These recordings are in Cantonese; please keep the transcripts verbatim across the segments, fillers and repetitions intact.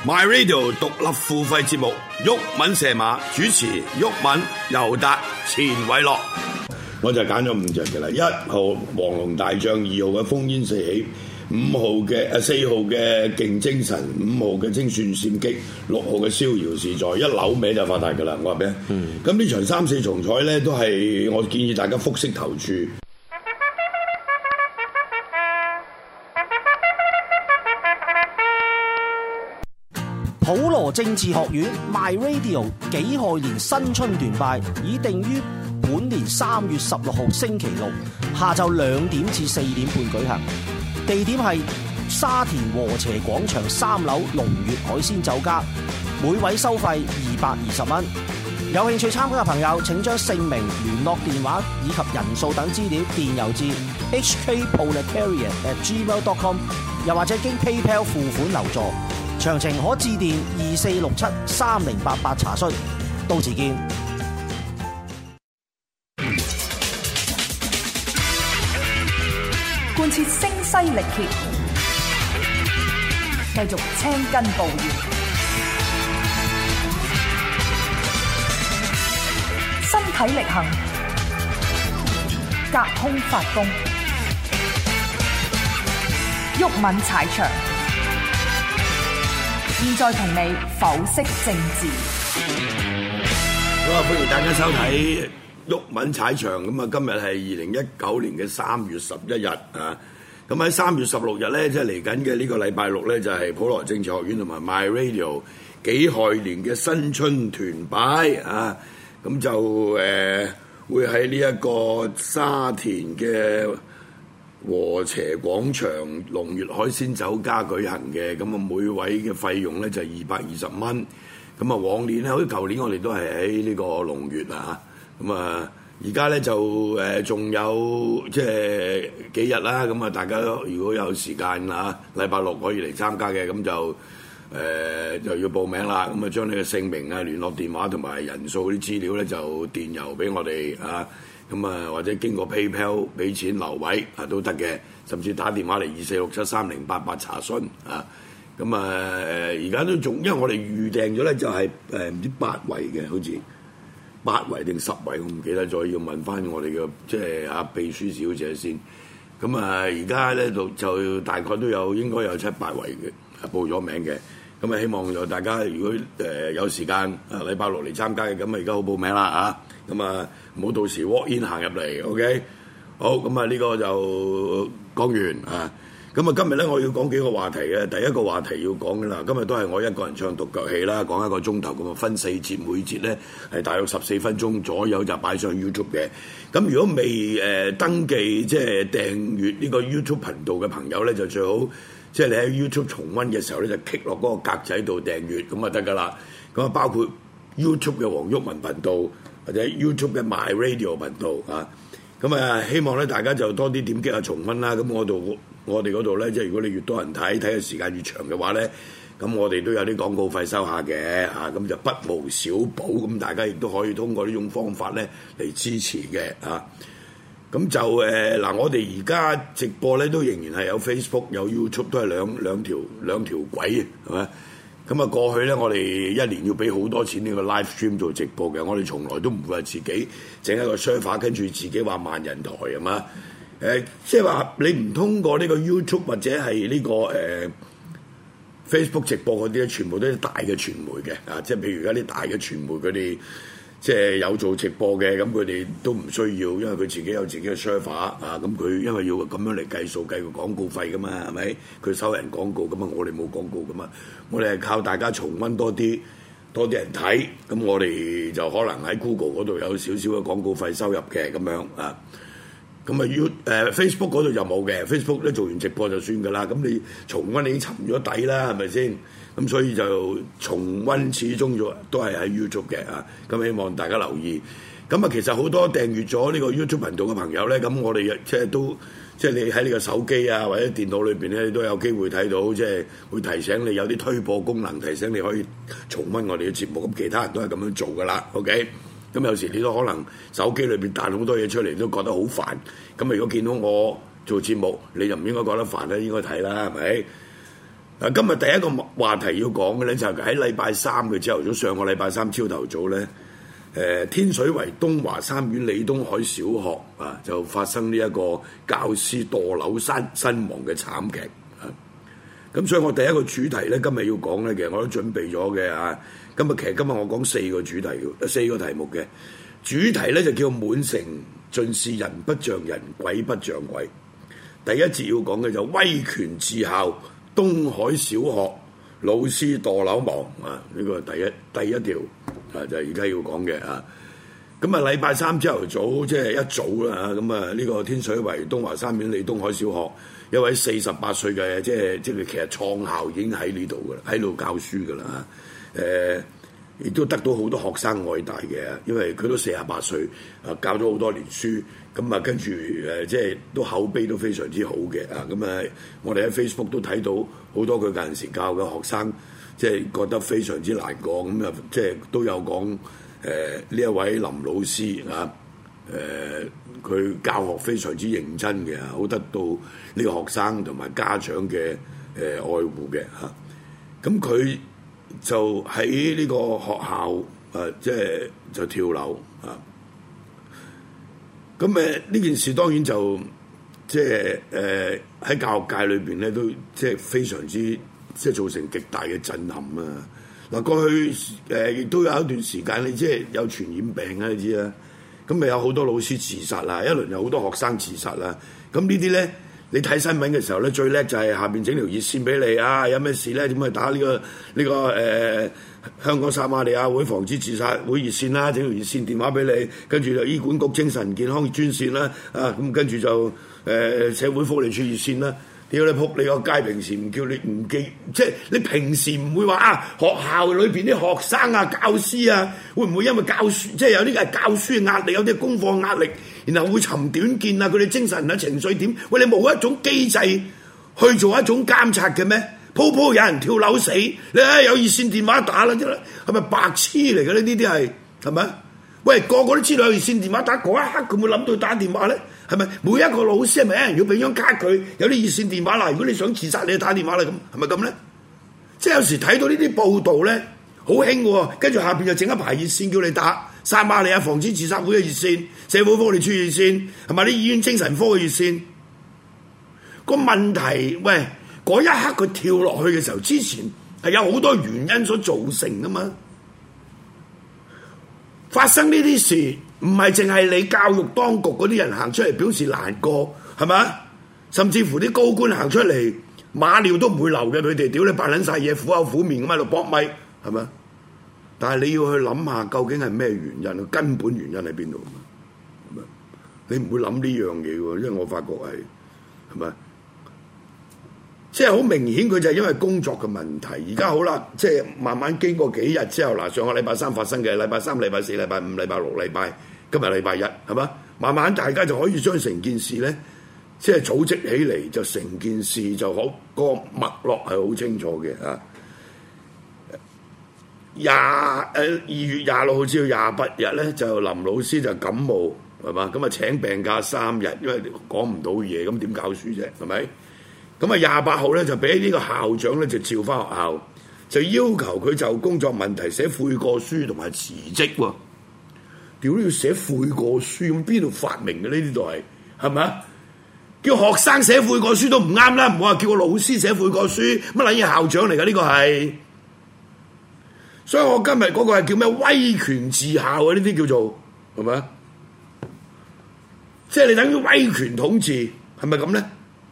My Radio 獨立付費節目，毓民射馬主持，毓民、尤達、錢偉樂。我就揀咗五隻嘅啦，一號黃龍大將，二號嘅烽煙四起，五號嘅誒四號嘅勁精神，五號嘅精算閃擊，六號嘅逍遙自在，一扭尾就發達嘅啦。我話俾你，咁呢、嗯、場三四重彩咧，都係我建議大家複式投注。 普羅政治學院 My Radio 己亥年新春團拜已定於本年三月十六號星期六下晝兩點至四點半舉行，地點係沙田禾輋廣場三樓龍悅海鮮酒家，每位收費二百二十蚊。有興趣參加嘅朋友，請將姓名、聯絡電話以及人數等資料電郵至 h k proletariat at gmail dot com， 又或者經 PayPal 付款留座。詳情可致電二四六七三零八八查詢。到時見。 貫徹聲嘶力竭，繼續青筋暴現，身體力行，隔空發功，毓民踩場。現在同你剖析政治。 好啊！歡迎大家收睇毓民踩場。咁啊，今日係二零一九年嘅三月十一日啊。咁喺三月十六日咧，即係嚟緊嘅呢個禮拜六咧，就係、是、普羅政治學院同埋 My Radio 己亥年嘅新春團拜啊。咁就誒、呃、會喺呢一個沙田嘅禾輋廣場龍悅海鮮酒家舉行嘅，咁啊每位嘅費用咧就係二百二十蚊。咁啊往年咧，好似舊年我哋都係喺呢個龍悅啊，咁啊而家咧就誒仲有即係幾日啦。咁啊大家如果有時間啊，禮拜六可以嚟參加嘅，咁就誒、呃、就要報名啦。咁啊將你嘅姓名啊、聯絡電話同埋人數啲資料咧就電郵俾我哋啊。咁啊，或者經過 PayPal 俾錢留位啊都得嘅，甚至打電話嚟二四六七三零八八查詢啊。咁啊誒，而家都仲，因為我哋預訂咗咧，就係誒唔知八圍嘅，好似八圍定十圍，我唔記得咗，要問翻我哋嘅即係阿秘書小姐先。咁啊，而家咧就就大概都有應該有七八圍嘅報咗名嘅。咁啊，希望就大家如果誒、呃、有時間啊，禮拜六嚟參加嘅，咁啊而家好報名啦啊！咁啊，唔好到時 walk in 行入嚟 ，OK？ 好，咁啊呢個就講完啊。咁啊今日咧我要講幾個話題嘅，第一個話題要講嘅啦，今日都係我一個人唱獨腳戲啦，講一個鐘頭咁啊，分四節，每節咧係大約十四分鐘左右就擺上 YouTube 嘅。咁如果未誒、呃、登記即係訂閱呢個 YouTube 頻道嘅朋友咧，就最好。即係你喺 YouTube 重溫嘅時候咧，就 click 落嗰個格仔度訂閱咁啊得㗎啦。咁啊包括 YouTube 嘅黃毓民頻道或者 YouTube 嘅 My Radio 頻道啊。咁啊希望咧大家就多啲點擊下重溫啦。咁我度我哋嗰度咧，即係如果你越多人睇，睇嘅時間越長嘅話咧，咁我哋都有啲廣告費收下嘅啊。咁就不無小補，咁大家亦都可以通過呢種方法咧嚟支持嘅啊。咁就誒嗱、呃，我哋而家直播咧都仍然係有 Facebook 有 YouTube 都係兩兩條兩條軌係咪？咁啊過去咧，我哋一年要俾好多錢呢個 live stream 做直播嘅，我哋從來都唔會話自己整一個 server 跟住自己話萬人台係嘛？誒、呃，即係話你唔通過呢個 YouTube 或者係呢、這個誒、呃、Facebook 直播嗰啲咧，全部都係大嘅傳媒嘅啊！即係譬如而家啲大嘅傳媒佢哋。即係有做直播嘅，咁佢哋都唔需要，因為佢自己有自己嘅 server 啊，咁佢因為要咁樣嚟計數計個廣告費噶嘛，係咪？佢收人廣告咁嘛，我哋冇廣告噶嘛，我哋係靠大家重溫多啲，多啲人睇，咁我哋就可能喺 Google 嗰度有少少嘅廣告費收入嘅咁樣啊。咁啊 You 誒 Facebook 嗰度就冇嘅 ，Facebook 咧做完直播就算噶啦，咁你重溫你已經沉咗底啦，係咪先？咁所以就重溫始終都係喺 YouTube 嘅啊，咁希望大家留意。咁啊，其實好多訂閱咗呢個 YouTube 頻道嘅朋友咧，咁我哋即係都即係你喺你個手機啊或者電腦裏邊咧，你都有機會睇到，即係會提醒你有啲推播功能，提醒你可以重溫我哋嘅節目。咁其他人都係咁樣做噶啦 ，OK？咁有時你都可能手機裏邊彈好多嘢出嚟，都覺得好煩。咁如果見到我做節目，你就唔應該覺得煩啦，應該睇啦，係咪？啊，今日第一個話題要講嘅咧，就係喺禮拜三嘅朝頭早，上個禮拜三朝頭早咧，誒天水圍東華三院李東海小學啊，就發生呢一個教師墮樓身身亡嘅慘劇啊！咁所以我第一個主題咧，今日要講咧，其實我都準備咗嘅啊。今日其實今日我講四個主題，四個題目嘅主題咧就叫滿城盡是人不像人，鬼不像鬼。第一節要講嘅就威權治校，東海小學老師墮樓亡啊！呢個係第一第一條啊，就係而家要講嘅啊。咁啊，禮拜三朝頭早即係一早啦，咁啊呢個天水圍東華三院李東海小學一位四十八歲嘅，即係即係其實創校已經喺呢度噶啦，喺度教書噶啦嚇。誒，亦都得到好多學生愛戴嘅，因為佢都四十八歲啊，教咗好多年書，咁啊跟住誒即係都口碑都非常之好嘅啊。咁啊，我哋喺 Facebook 都睇到好多佢嗰陣時教嘅學生，即係覺得非常之難過，咁啊即係都有講。誒呢一位林老師啊，誒、呃、佢教學非常之認真嘅，好得到呢個學生同埋家長嘅誒、呃、愛護嘅嚇。咁、啊、佢就喺呢個學校誒、啊，即係就跳樓啊。咁誒呢件事當然就即係誒喺教育界裏邊咧，都即係非常之即係造成極大嘅震撼啊！嗱，過去誒亦都有一段時間，你即係有傳染病啊，你知啦。咁咪有好多老師自殺啦，一輪有好多學生自殺啦。咁呢啲咧，你睇新聞嘅時候咧，最叻就係下邊整條熱線俾你啊！有咩事咧？點去打呢、呢個呢、呢個誒、呃、香港撒瑪利亞會防止自殺會熱線啦，整條熱線電話俾你，跟住就醫管局精神健康專線啦，啊咁跟住就誒、呃、社會福利處熱線啦。屌你仆你個街！平時唔叫你唔記，即係你平時唔會話啊！學校裏邊啲學生啊、教師啊，會唔會因為教書，即係有啲係教書嘅壓力，有啲功課壓力，然後會尋短見啊？佢哋精神啊、情緒點？喂，你冇一種機制去做一種監察嘅咩？鋪鋪有人跳樓死，你睇有熱線電話打啦，啫啦，係咪白痴嚟嘅咧？呢啲係係咪？喂，個個都知道有熱線電話打，嗰一刻佢會諗到打電話咧？係咪每一個老師係咪一人要俾張卡佢？有啲熱線電話啦，如果你想自殺，你就打電話啦，咁係咪咁咧？即係有時睇到呢啲報道咧，好興喎，跟住下邊就整一排熱線叫你打，撒瑪利亞防止自殺會嘅熱線、社會福利處熱線，係咪啲醫院精神科嘅熱線？個問題，喂，嗰一刻佢跳落去嘅時候，之前係有好多原因所造成噶嘛。發生呢啲事唔係淨係你教育當局嗰啲人行出嚟表示難過，係咪？甚至乎啲高官行出嚟馬尿都唔會流嘅，佢哋屌你扮撚晒嘢，苦口苦面咁喺度搏咪，係咪？但係你要去諗下，究竟係咩原因？根本原因喺邊度？係咪？你唔會諗呢樣嘢喎，因為我發覺係係咪？即係好明顯，佢就係因為工作嘅問題。而家好啦，即係慢慢經過幾日之後，嗱，上個禮拜三發生嘅，禮拜三、禮拜四、禮拜五、禮拜六、禮拜今日禮拜一，係嘛？慢慢大家就可以將成件事咧，即係組織起嚟，就成件事就好，個脈絡係好清楚嘅啊。廿誒二月廿六號至到廿八日咧，就林老師就感冒係嘛，咁啊請病假三日，因為講唔到嘢，咁點教書啫？係咪？咁啊，廿八號咧就俾呢個校長咧就召翻學校，就要求佢就工作問題寫悔過書同埋辭職喎。屌都要寫悔過書，咁邊度發明嘅呢？呢度係係咪啊？叫學生寫悔過書都唔啱啦，唔好話叫個老師寫悔過書，乜撚嘢校長嚟㗎？呢個係，所以我今日嗰個係叫咩威權治校啊？呢啲叫做係咪啊？即係你等於威權統治，係咪咁咧？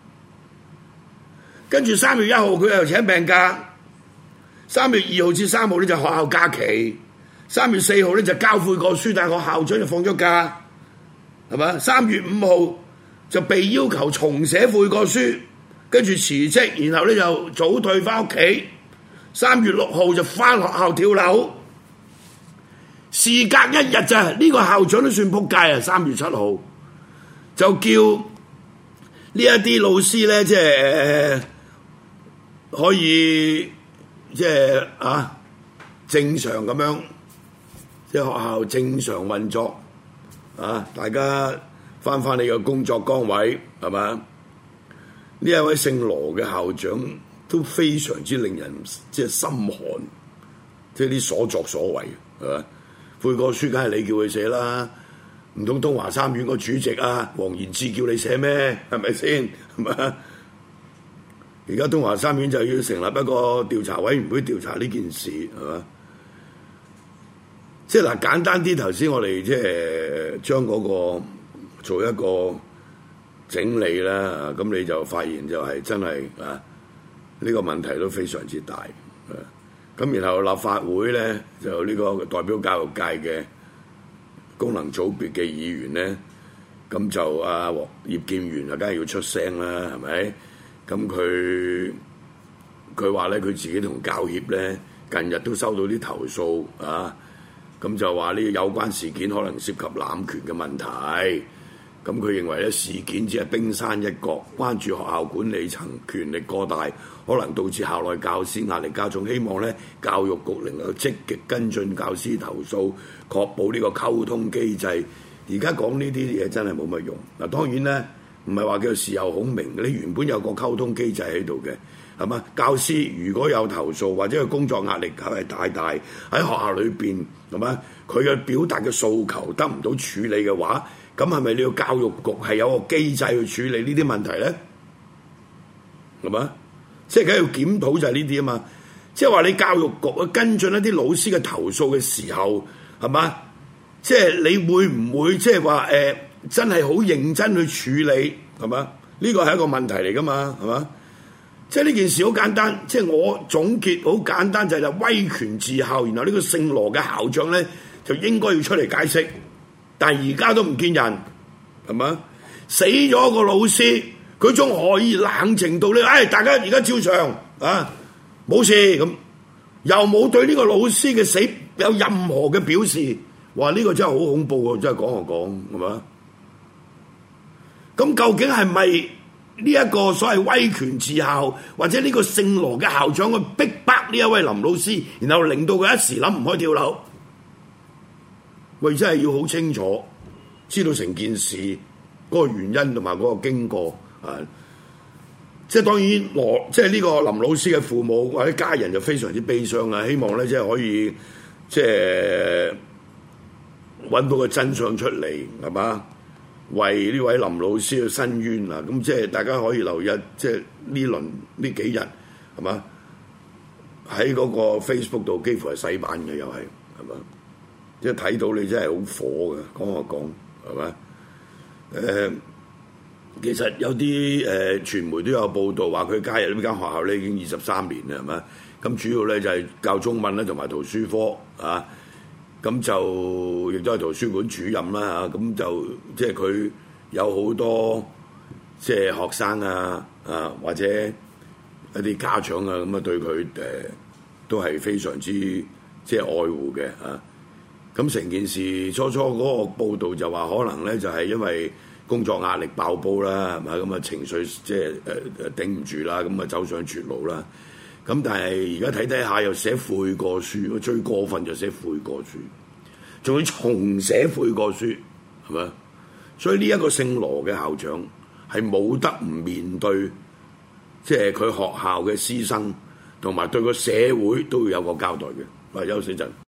跟住三月一號佢又請病假，三月二號至三號咧就學校假期，三月四號咧就交悔過書，但係個校長就放咗假，係嘛？三月五號就被要求重寫悔過書，跟住辭職，然後咧就早退翻屋企。三月六號就翻學校跳樓，事隔一日咋？呢、這個校長都算仆街啊！三月七號就叫呢一啲老師咧，即係可以即係啊正常咁樣，即係學校正常運作啊！大家翻返你嘅工作崗位係嘛？呢一位姓羅嘅校長都非常之令人即係心寒，即係啲所作所為係嘛？悔過書梗係你叫佢寫啦，唔通東華三院個主席啊黃延志叫你寫咩？係咪先？係嘛？而家東華三院就要成立一個調查委員會調查呢件事係嘛？即係嗱，簡單啲，頭先我哋即係將嗰個做一個整理啦，咁你就發現就係真係啊，呢個問題都非常之大。咁然後立法會咧就呢個代表教育界嘅功能組別嘅議員咧，咁就啊葉建源啊，梗係要出聲啦，係咪？咁佢佢話咧，佢自己同教協咧近日都收到啲投訴啊。咁就話呢有關事件可能涉及濫權嘅問題，咁佢認為咧事件只係冰山一角，關注學校管理層權力過大，可能導致校內教師壓力加重，希望咧教育局能夠積極跟進教師投訴，確保呢個溝通機制。而家講呢啲嘢真係冇乜用。嗱，當然咧唔係話叫事後孔明，你原本有個溝通機制喺度嘅。係嘛？教師如果有投訴或者佢工作壓力係大大喺學校裏邊，係嘛？佢嘅表達嘅訴求得唔到處理嘅話，咁係咪你要教育局係有個機制去處理呢啲問題咧？係嘛？即係梗係要檢討就係呢啲啊嘛。即係話你教育局去跟進一啲老師嘅投訴嘅時候，係嘛？即係你會唔會即係話誒真係好認真去處理係嘛？呢個係一個問題嚟㗎嘛，係嘛？即係呢件事好簡單，即係我總結好簡單就係威權治校，然後呢個姓羅嘅校長咧就應該要出嚟解釋，但係而家都唔見人，係嘛？死咗個老師，佢仲可以冷靜到咧，唉、哎，大家而家照常啊，冇事咁，又冇對呢個老師嘅死有任何嘅表示，話呢、呢個真係好恐怖喎！真係講就講，係嘛？咁究竟係咪？呢一個所謂威權治校，或者呢個姓羅嘅校長去逼迫呢一位林老師，然後令到佢一時諗唔開跳樓。喂，真係要好清楚，知道成件事嗰個原因同埋嗰個經過啊！即係當然羅，即係呢個林老師嘅父母或者家人就非常之悲傷啊！希望咧即係可以即係揾到個真相出嚟，係嘛？為呢位林老師去申冤啊！咁即係大家可以留意，即係呢輪呢幾日係嘛？喺嗰個 Facebook 度幾乎係洗版嘅，又係係嘛？即係睇到你真係好火嘅，講我講係嘛？誒、呃，其實有啲誒、呃、傳媒都有報道話佢加入呢間學校咧已經二十三年啦，係嘛？咁主要咧就係、是、教中文咧同埋圖書科啊。咁就亦都係圖書館主任啦嚇，咁就即係佢有好多即係學生啊啊或者一啲家長啊咁啊對佢誒、呃、都係非常之即係愛護嘅啊。咁成件事初初嗰個報導就話可能咧就係因為工作壓力爆煲啦，係咪咁啊情緒即係誒誒頂唔住啦，咁啊走上絕路啦。咁但係而家睇睇下又寫悔過書，最過分就寫悔過書，仲要重寫悔過書，係咪？所以呢一個姓羅嘅校長係冇得唔面對，即係佢學校嘅師生，同埋對個社會都要有個交代嘅。嗱，休息陣。